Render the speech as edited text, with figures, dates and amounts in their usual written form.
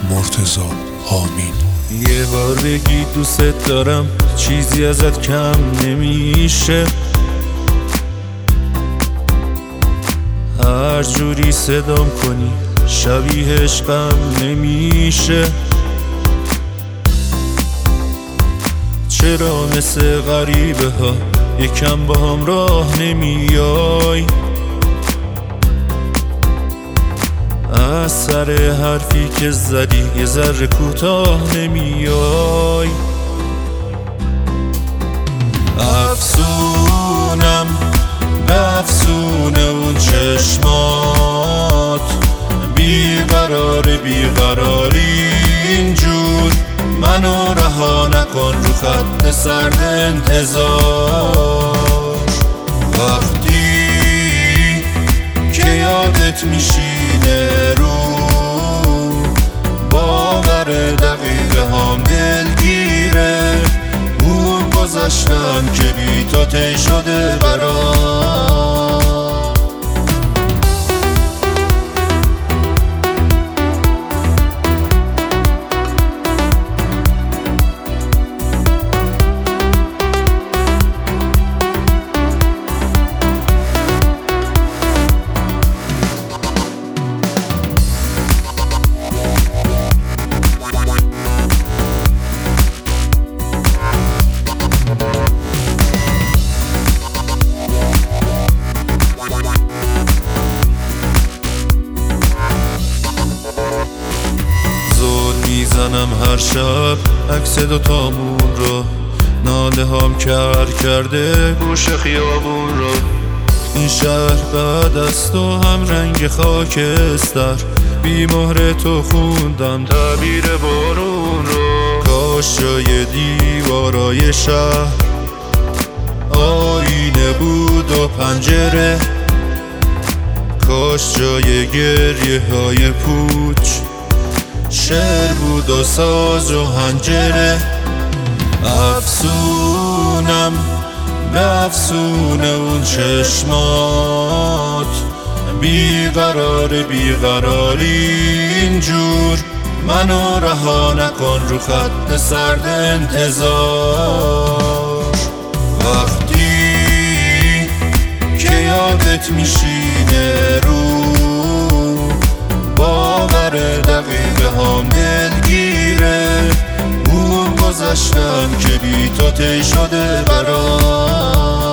مرتضی آمین. یه بار بگی دوست دارم چیزی ازت کم نمیشه، هر جوری صدام کنی شبیه عشقم نمیشه. چرا مثل غریبه ها یکم با هم راه نمیای؟ از سر حرفی که زدی یه ذره کوتاه نمیای. افسونم به افسون اون چشمات، بیقراری اینجور منو رها نکن رو خط سرد انتظار. وقتی که یادت میشینه رو باور دقیقه هم دلگیره، اون گذشتم که بی تو طی شده برام. میزنم هر شب عکس دوتامون رو، ناله هم کرده گوش خیابون رو. این شهر بعد از تو هم رنگ خاکستر، بی مهر تو خوندم تعبیر بارون رو. کاش جای دیوارای شهر آینه بود و پنجره، کاش جای گریه های پوچ شعر بود و ساز و حنجره. افسونم به افسون اون چشمات، بیقراری اینجور منو رها نکن رو خط سرد انتظار. وقتی که یادت میشینه رو باور دقیقه هم دلگیره، اون گذشتم که بی تو طی شده برام.